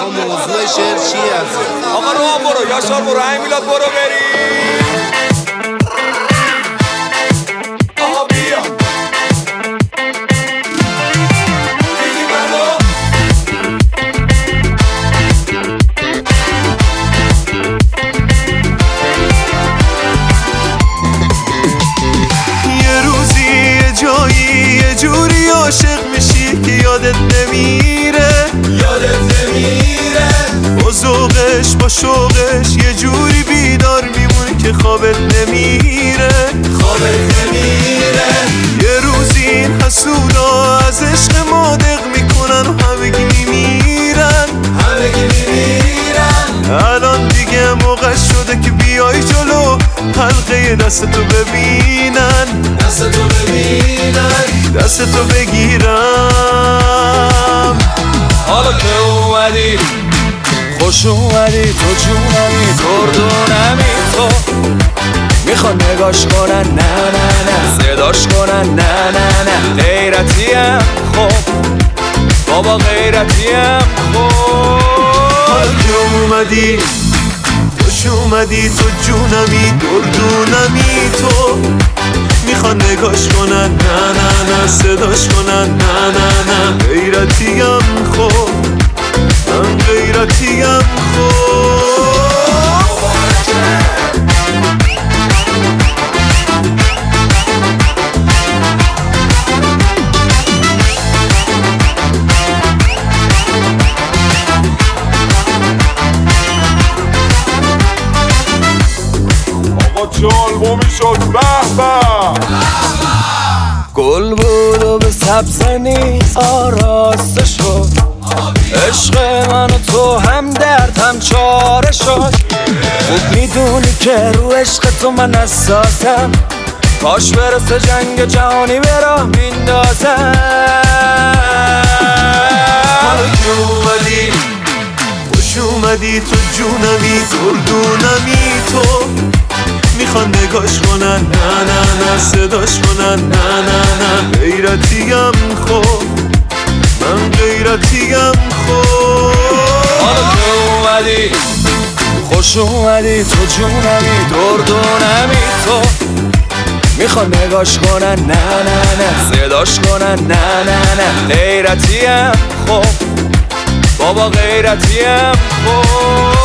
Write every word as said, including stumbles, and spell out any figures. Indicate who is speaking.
Speaker 1: موضوع شعر چی هست؟
Speaker 2: آقا راه برو یاشار برو همین میلاد برو بریم. آقا بیا دیگی منو
Speaker 3: یه روزی یه جایی یه جوری عاشق میشی که یادت نمیره
Speaker 2: یادت نمیره
Speaker 3: با ذوقش با شوقش یه جوری بیدار میمونی که خوابت نمیره
Speaker 2: خوابت نمیره.
Speaker 3: یه روزی این حسودا از عشق مادق میکنن و همگی میمیرن
Speaker 2: همگی میمیرن.
Speaker 3: الان دیگه موقع شده که بیای جلو حلقه دستتو ببینن
Speaker 2: دستتو ببینن
Speaker 3: دستتو بگیرم.
Speaker 2: حالا که اومدی خوش اومدی تو جونمی دردونمی تو میخوان نگاش کنن نه نه نه صداش کنن نه نه نه غیرتیم خب بابا غیرتیم خب.
Speaker 3: حالا که اومدی خوش اومدی تو جونمی دردونمی تو میخوان نگاش کنن نه نه نه صداش کنن نه نه نه غیرتیم خب من غیرتیم خب.
Speaker 2: جالبو میشد به به گل بود و به سبزه نیست آراسته شد عشق من و تو هم درد هم چاره شد. خوب میدونی که رو عشق تو من حساسم کاش برسه جنگ جهانی به راه میندازم.
Speaker 3: حالا که اومدی خوش اومدی تو جونمی دردونمی تو میخوان نگاش کنن نه نه نه صداش کنن نه نه نه غیرتیم خب من غیرتیم خب.
Speaker 2: حالا که اومدی خوش اومدی تو جونمی دردونمی تو میخوان نگاش کنن نه نه نه صداش کنن نه نه نه غیرتیم خب بابا غیرتیم خب.